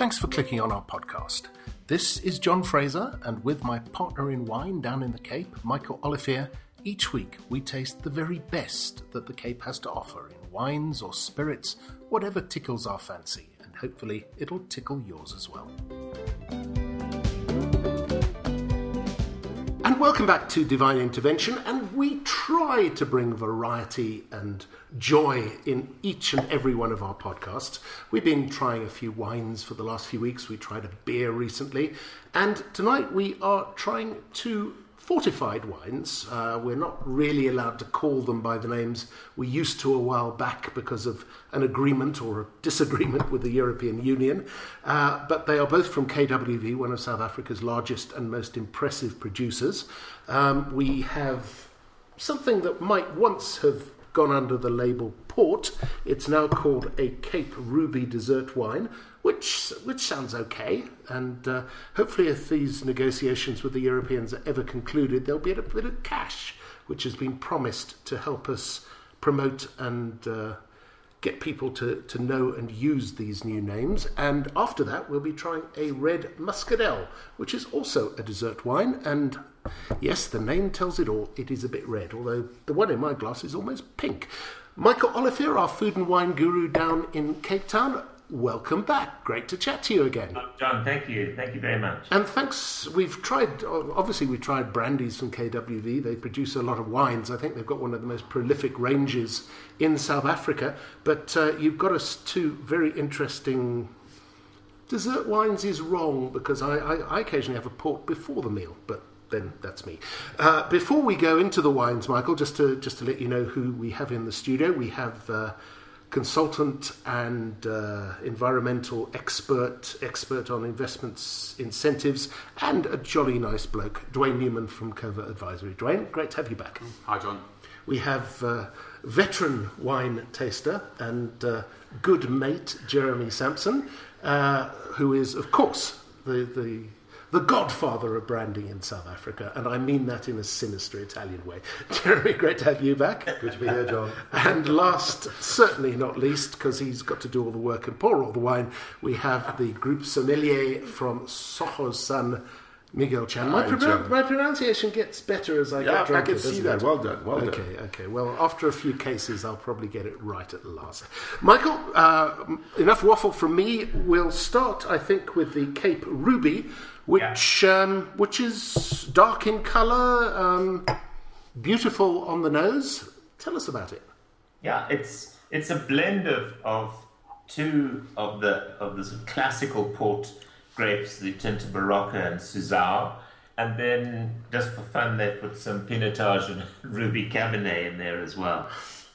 Thanks for clicking on our podcast. This is John Fraser, and with my partner in wine down in the Cape, Michael Olivier, each week we taste the very best that the Cape has to offer in wines or spirits, whatever tickles our fancy, and hopefully it'll tickle yours as well. And welcome back to Divine Intervention, and we try to bring variety and joy in each and every one of our podcasts. We've been trying a few wines for the last few weeks. We tried a beer recently, and tonight we are trying two fortified wines. We're not really allowed to call them by the names we used to a while back because of an agreement or a disagreement with the European Union, but they are both from KWV, one of South Africa's largest and most impressive producers. We have something that might once have gone under the label port. It's now called a Cape Ruby dessert wine, which sounds okay, and hopefully if these negotiations with the Europeans are ever concluded, there'll be a bit of cash which has been promised to help us promote and get people to know and use these new names. And after that we'll be trying a red muscadel, which is also a dessert wine, and yes, the name tells it all. It is a bit red, although the one in my glass is almost pink. Michael Olivier, our food and wine guru down in Cape Town, welcome back. Great to chat to you again. John, thank you. Thank you very much. And thanks. We tried brandies from KWV. They produce a lot of wines. I think they've got one of the most prolific ranges in South Africa. But you've got us two very interesting dessert wines is wrong, because I occasionally have a port before the meal, but then that's me. Before we go into the wines, Michael, just to let you know who we have in the studio, we have consultant and environmental expert on investments incentives, and a jolly nice bloke, Dwayne Newman from Covert Advisory. Dwayne, great to have you back. Hi, John. We have veteran wine taster and good mate Jeremy Sampson, who is, of course, the godfather of branding in South Africa, and I mean that in a sinister Italian way. Jeremy, great to have you back. Good to be here, John. And last, certainly not least, because he's got to do all the work and pour all the wine, we have the group sommelier from Soho's son, Miguel Chan. My pronunciation gets better as I get drunker. I can see that. Well done. Okay. Well, after a few cases, I'll probably get it right at last. Michael, enough waffle from me. We'll start, I think, with the Cape Ruby, which is dark in colour, beautiful on the nose. Tell us about it. Yeah, it's a blend of two of the sort of classical port grapes, the Tinta Barocca and Suzau, and then just for fun they put some Pinotage and Ruby Cabernet in there as well.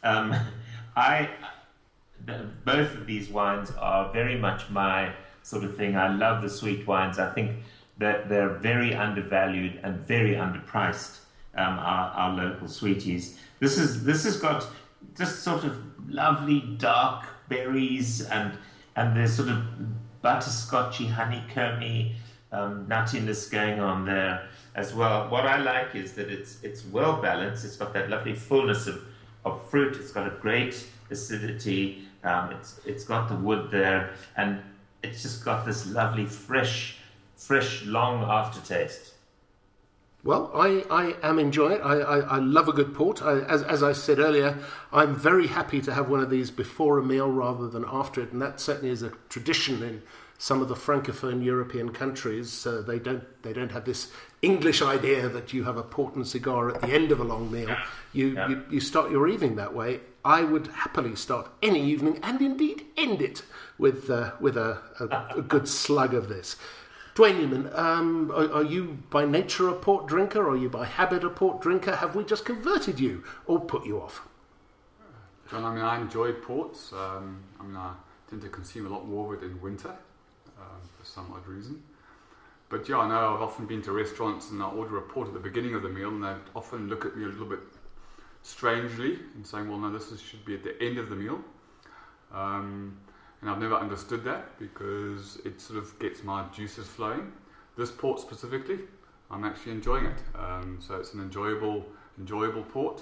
Both of these wines are very much my sort of thing. I love the sweet wines. I think that they're very undervalued and very underpriced, our local sweeties. This has got just sort of lovely dark berries and there's sort of butterscotchy, honeycomby nuttiness going on there as well. What I like is that it's well balanced. It's got that lovely fullness of fruit. It's got a great acidity. It's got the wood there, and it's just got this lovely fresh, long aftertaste. Well, I am enjoying it. I love a good port. As I said earlier, I'm very happy to have one of these before a meal rather than after it, and that certainly is a tradition in some of the Francophone European countries. They don't have this English idea that you have a port and cigar at the end of a long meal. You start your evening that way. I would happily start any evening, and indeed end it with a good slug of this. Dwayne Newman, are you by nature a port drinker, or are you by habit a port drinker? Have we just converted you or put you off? John, I enjoy ports. I tend to consume a lot more of it in winter for some odd reason. But yeah, I know I've often been to restaurants and I order a port at the beginning of the meal, and they often look at me a little bit strangely and saying, well, no, should be at the end of the meal. And I've never understood that, because it sort of gets my juices flowing. This port specifically, I'm actually enjoying it. So it's an enjoyable port.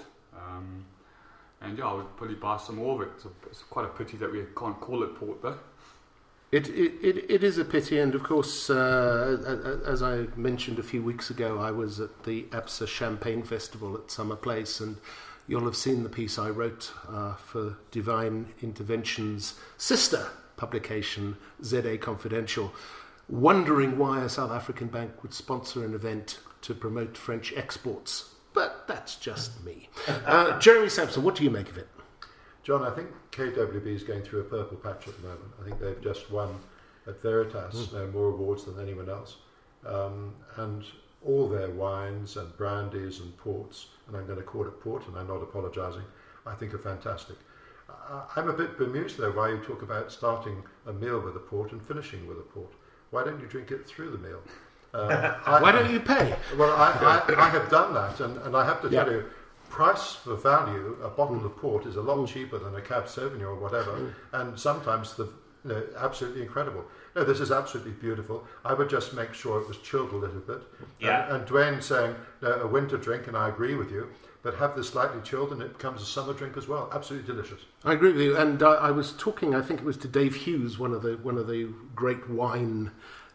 And yeah, I would probably buy some more of it. It's quite a pity that we can't call it port though. It is a pity, and of course, as I mentioned a few weeks ago, I was at the ABSA Champagne Festival at Summer Place, and you'll have seen the piece I wrote for Divine Intervention's sister publication, ZA Confidential, wondering why a South African bank would sponsor an event to promote French exports. But that's just me. Jeremy Sampson, what do you make of it? John, I think KWB is going through a purple patch at the moment. I think they've just won at Veritas more awards than anyone else. And all their wines and brandies and ports, and I'm going to call it port, and I'm not apologising, I think are fantastic. I'm a bit bemused, though, why you talk about starting a meal with a port and finishing with a port. Why don't you drink it through the meal? Why don't you pay? Well, I have done that, and I have to tell you, price for value, a bottle of port is a lot cheaper than a Cab Sauvignon or whatever, and sometimes absolutely incredible. No, this is absolutely beautiful. I would just make sure it was chilled a little bit. Yeah. And Dwayne saying a winter drink, and I agree with you, but have this slightly chilled and it becomes a summer drink as well. Absolutely delicious. I agree with you, and I was talking, I think it was to Dave Hughes, one of the great wine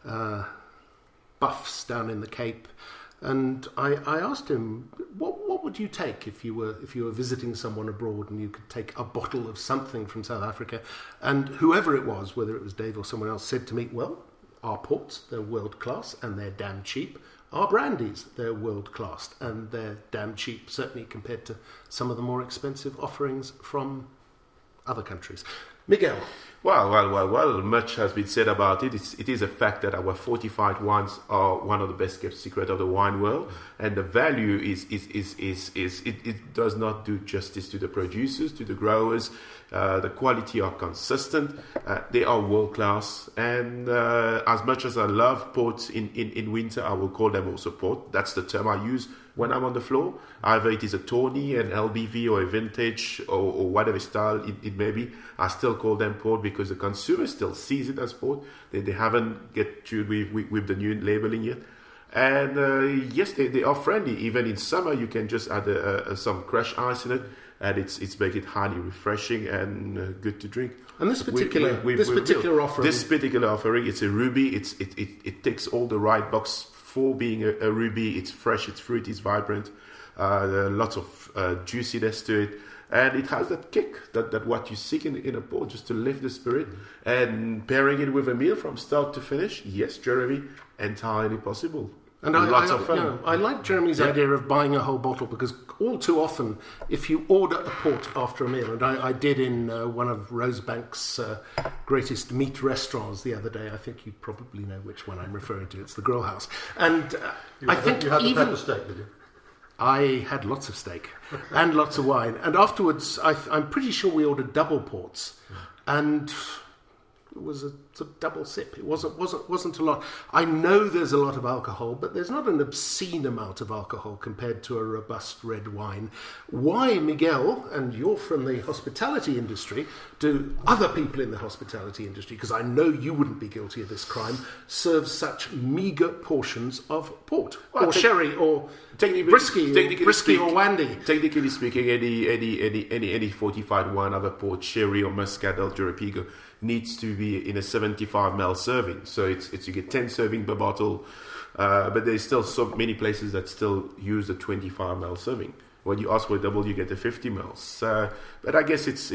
buffs down in the Cape. And I asked him, what would you take if you were visiting someone abroad and you could take a bottle of something from South Africa? And whoever it was, whether it was Dave or someone else, said to me, well, our ports, they're world class and they're damn cheap. Our brandies, they're world class and they're damn cheap, certainly compared to some of the more expensive offerings from other countries. Miguel. Well, much has been said about it. It is a fact that our fortified wines are one of the best kept secrets of the wine world, and the value it does not do justice to the producers, to the growers. The quality are consistent. They are world class, and as much as I love ports in winter, I will call them also port. That's the term I use when I'm on the floor. Either it is a Tawny, an LBV, or a vintage, or whatever style it may be. I still call them port because the consumer still sees it as port. They haven't get to with the new labeling yet. And yes, they are friendly. Even in summer, you can just add some crushed ice in it, and it's make it highly refreshing and good to drink. And this particular offering, it's a ruby. It ticks all the right box for being a ruby. It's fresh, it's fruity, it's vibrant. There are lots of juiciness to it. And it has that kick, that what you seek in a port, just to lift the spirit. And pairing it with a meal from start to finish, yes, Jeremy, entirely possible. And lots of fun. I like Jeremy's idea of buying a whole bottle, because all too often, if you order a port after a meal, and I did in one of Rosebank's greatest meat restaurants the other day. I think you probably know which one I'm referring to. It's the Grill House. And I think you had the pepper steak, did you? I had lots of steak and lots of wine. And afterwards, I'm pretty sure we ordered double ports. And it was a double sip. It wasn't a lot. I know there's a lot of alcohol, but there's not an obscene amount of alcohol compared to a robust red wine. Why, Miguel, and you're from the hospitality industry, do other people in the hospitality industry, because I know you wouldn't be guilty of this crime, serve such meagre portions of port or sherry or brisky or wandy? Technically speaking, any fortified wine, either port, sherry, or Muscat del Jarapigo, needs to be in a 75 ml serving. So it's you get 10 serving per bottle, but there's still so many places that still use a 25 ml serving. When you ask for a double, you get the 50 ml. But I guess it's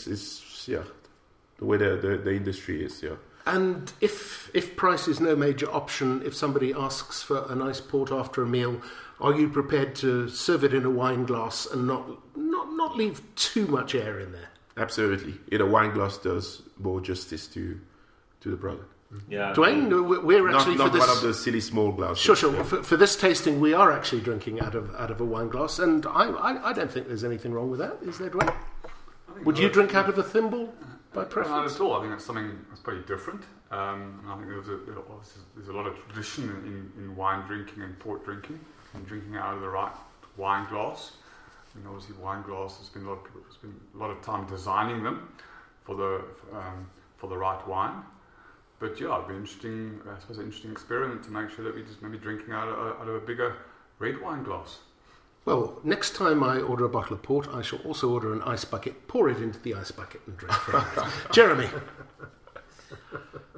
the way the industry is. Yeah. And if price is no major option, if somebody asks for a nice port after a meal, are you prepared to serve it in a wine glass and not leave too much air in there? Absolutely. A wine glass does more justice to the product. Yeah. Dwayne, we're actually not for this, one of the silly small glasses. Sure. For this tasting, we are actually drinking out of a wine glass, and I don't think there's anything wrong with that. Is there, Dwayne? Would you drink out of a thimble by preference? Not at all. I think that's something that's pretty different. I think there's a lot of tradition in wine drinking and port drinking, and drinking out of the right wine glass. I mean, obviously, wine glass has been a lot of time designing them for the right wine. But yeah, it'd be interesting. I suppose an interesting experiment to make sure that we just maybe drinking out of a bigger red wine glass. Well, next time I order a bottle of port, I shall also order an ice bucket, pour it into the ice bucket, and drink from it. Jeremy.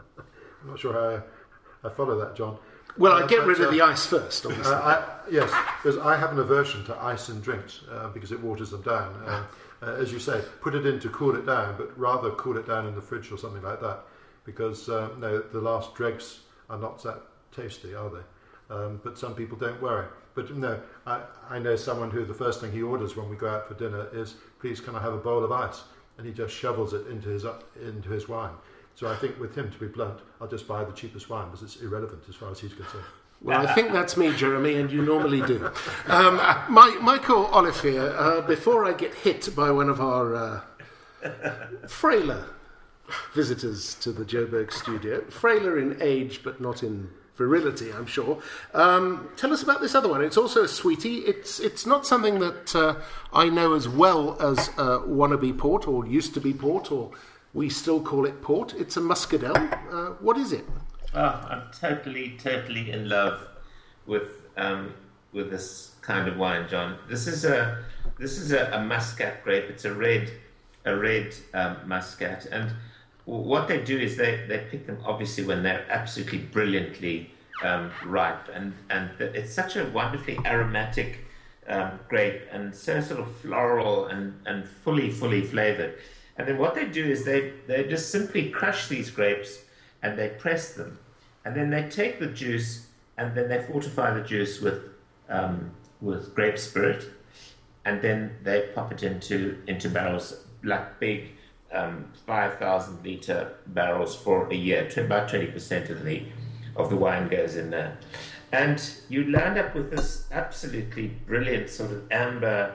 I'm not sure how I follow that, John. Well, I get rid of the ice first, obviously. Yes, because I have an aversion to ice in drinks because it waters them down. As you say, put it in to cool it down, but rather cool it down in the fridge or something like that, because no, the last dregs are not that tasty, are they? But some people don't worry. But no, I know someone who the first thing he orders when we go out for dinner is, please can I have a bowl of ice? And he just shovels it into his wine. So I think with him, to be blunt, I'll just buy the cheapest wine because it's irrelevant as far as he's concerned. Well, I think that's me, Jeremy, and you normally do. Michael Olivier, before I get hit by one of our frailer visitors to the Joburg studio, frailer in age but not in virility, I'm sure. Tell us about this other one. It's also a sweetie. It's not something that I know as well as wannabe port, or used to be port, or we still call it port. It's a muscadel. What is it? Oh, I'm totally in love with this kind of wine, John. This is a Muscat grape. It's a red Muscat, and what they do is they pick them obviously when they're absolutely brilliantly ripe, and it's such a wonderfully aromatic grape, and so sort of floral and fully flavored. And then what they do is they just simply crush these grapes and they press them, and then they take the juice and then they fortify the juice with grape spirit, and then they pop it into barrels, like big 5,000 litre barrels for a year. About 20% of the wine goes in there, and you land up with this absolutely brilliant sort of amber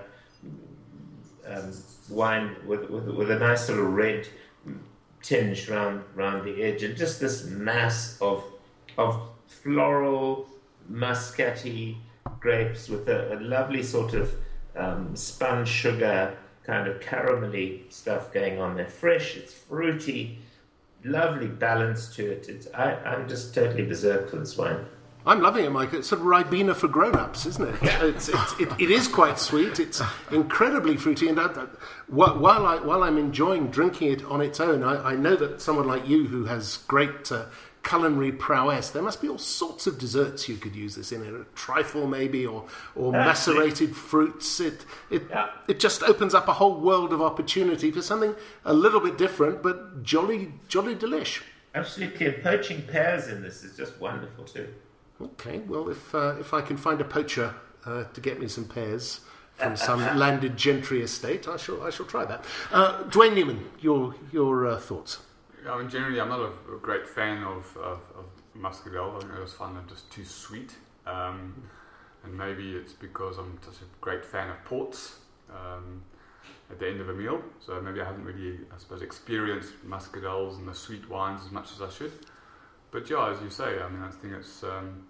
wine with a nice sort of red tinge round the edge, and just this mass of floral muscatty grapes with a lovely sort of spun sugar kind of caramelly stuff going on there. Fresh, it's fruity, lovely balance to it. I'm just totally berserk for this wine. I'm loving it, Mike. It's sort of Ribena for grown-ups, isn't it? It is quite sweet. It's incredibly fruity, and while I'm enjoying drinking it on its own, I know that someone like you who has great culinary prowess, there must be all sorts of desserts you could use this in. A trifle maybe, or macerated fruits. It just opens up a whole world of opportunity for something a little bit different, but jolly delish. Absolutely, and poaching pears in this is just wonderful too. Okay, well, if I can find a poacher to get me some pears from some landed gentry estate, I shall try that. Dwayne Newman, your thoughts? I mean, generally, I'm not a great fan of muscadel. I think I just find them just too sweet, and maybe it's because I'm just a great fan of ports at the end of a meal. So maybe I haven't really, I suppose, experienced muscadels and the sweet wines as much as I should. But yeah, as you say, I mean, I think it's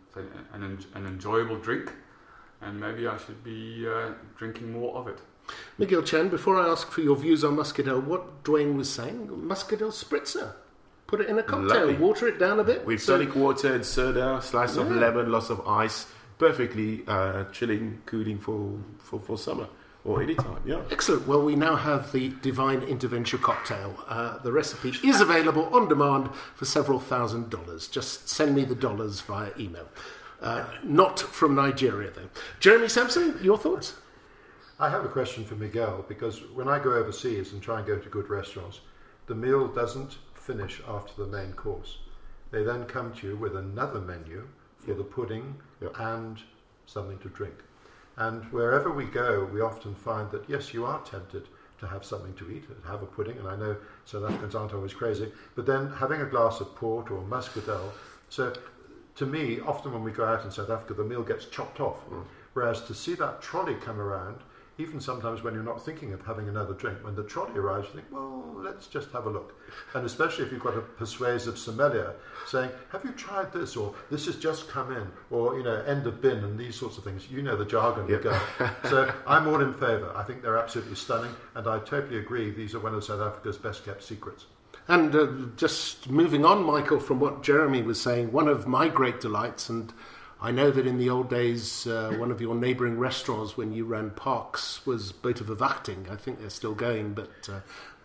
an enjoyable drink, and maybe I should be drinking more of it. Miguel Chen, before I ask for your views on muscadel, what Dwayne was saying, muscadel spritzer. Put it in a cocktail, Lovely. Water it down a bit. With tonic water and soda, slice of lemon, lots of ice. Perfectly chilling, cooling for summer. Or any time, yeah. Excellent. Well, we now have the Divine Intervention cocktail. The recipe is available on demand for several $1,000s. Just send me the dollars via email. Not from Nigeria, though. Jeremy Sampson, your thoughts? I have a question for Miguel, because when I go overseas and try and go to good restaurants, the meal doesn't finish after the main course. They then come to you with another menu for the pudding and something to drink. And wherever we go, we often find that, yes, you are tempted to have something to eat, to have a pudding, and I know South Africans aren't always crazy, but then having a glass of port or muscadel. So to me, often when we go out in South Africa, the meal gets chopped off. Whereas to see that trolley come around, even sometimes when you're not thinking of having another drink, when the trolley arrives, you think, well, let's just have a look. And especially if you've got a persuasive sommelier saying, have you tried this? Or this has just come in. Or, end of bin and these sorts of things. You know the jargon we go. So I'm all in favour. I think they're absolutely stunning. And I totally agree. These are one of South Africa's best kept secrets. And just moving on, Michael, from what Jeremy was saying, one of my great delights, and I know that in the old days, one of your neighbouring restaurants when you ran Parks was Boterverwachting. I think they're still going, but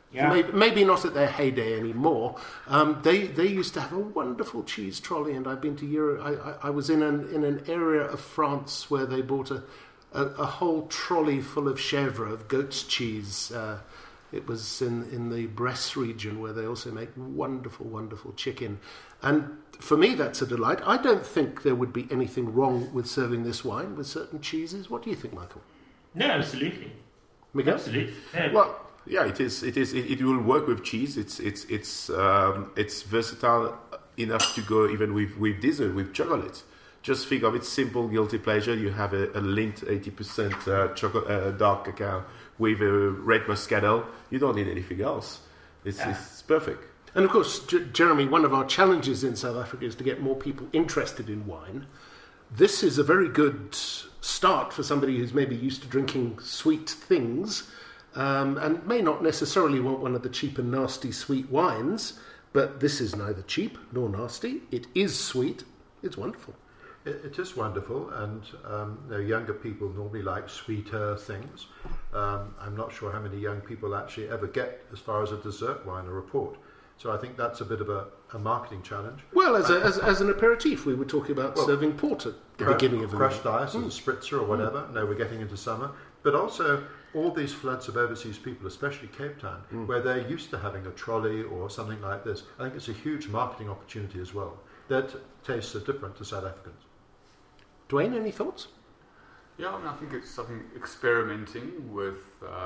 Yeah. Maybe not at their heyday anymore. They used to have a wonderful cheese trolley, and I've been to Europe. I was in an area of France where they bought a whole trolley full of chèvre, of goat's cheese. It was in the Bresse region, where they also make wonderful, wonderful chicken. And for me, that's a delight. I don't think there would be anything wrong with serving this wine with certain cheeses. What do you think, Michael? No, absolutely. Miguel? Absolutely. Yeah. Well, yeah, it is. It will work with cheese. It's versatile enough to go even with dessert, with chocolate. Just think of it, simple guilty pleasure. You have a Lindt 80% chocolate, dark cacao with a red muscatel. You don't need anything else. It's perfect. And of course, Jeremy, one of our challenges in South Africa is to get more people interested in wine. This is a very good start for somebody who's maybe used to drinking sweet things, and may not necessarily want one of the cheap and nasty sweet wines, but this is neither cheap nor nasty. It is sweet. It's wonderful. It is wonderful, and younger people normally like sweeter things. I'm not sure how many young people actually ever get as far as a dessert wine or a port. So I think that's a bit of a marketing challenge. Well, as an aperitif, we were talking about serving port at the beginning of the crushed ice and spritzer or whatever. No, we're getting into summer. But also all these floods of overseas people, especially Cape Town, where they're used to having a trolley or something like this. I think it's a huge marketing opportunity as well. Their tastes are different to South Africans. Dwayne, any thoughts? Yeah, I think it's something experimenting with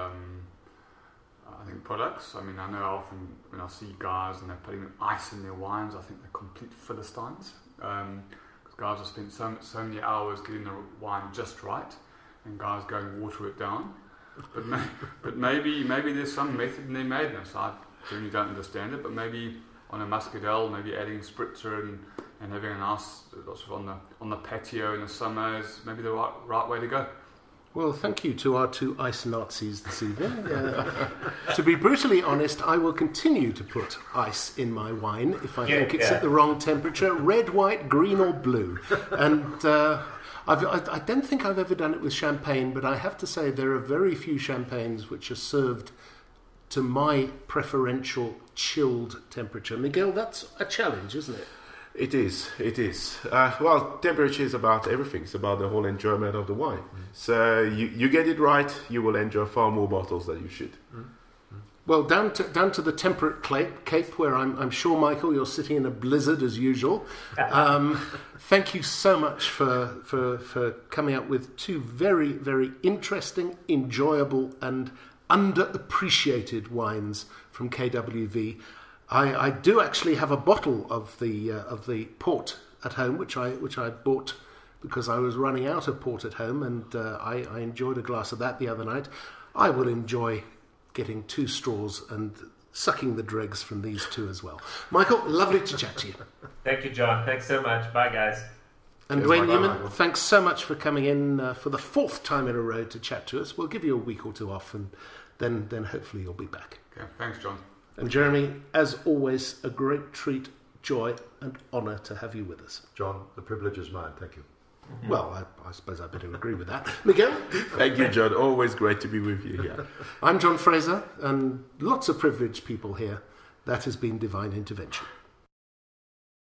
products. I know often when I see guys and they're putting ice in their wines, I think they're complete Philistines. Because guys have spent so many hours getting the wine just right, and guys go and water it down. But maybe there's some method in their madness. I generally don't understand it, but maybe on a muscatel, maybe adding spritzer and having a nice on the patio in the summer is maybe the right way to go. Well, thank you to our two ice Nazis this evening. To be brutally honest, I will continue to put ice in my wine if I think it's at the wrong temperature, red, white, green or blue. And I don't think I've ever done it with champagne, but I have to say there are very few champagnes which are served to my preferential chilled temperature. Miguel, that's a challenge, isn't it? It is. Well, temperature is about everything. It's about the whole enjoyment of the wine. So you get it right, you will enjoy far more bottles than you should. Well, down to the temperate Cape, where I'm sure, Michael, you're sitting in a blizzard as usual. Thank you so much for coming up with two very, very interesting, enjoyable and underappreciated wines from KWV. I do actually have a bottle of the port at home, which I bought because I was running out of port at home, and I enjoyed a glass of that the other night. I will enjoy getting 2 straws and sucking the dregs from these 2 as well. Michael, lovely to chat to you. Thank you, John. Thanks so much. Bye, guys. And Dwayne Newman, thanks so much for coming in for the 4th time in a row to chat to us. We'll give you a week or 2 off, and then hopefully you'll be back. Okay, thanks, John. And Jeremy, as always, a great treat, joy and honour to have you with us. John, the privilege is mine. Thank you. Well, I suppose I better agree with that. Miguel? Thank you, John. Always great to be with you here. I'm John Fraser, and lots of privileged people here. That has been Divine Intervention.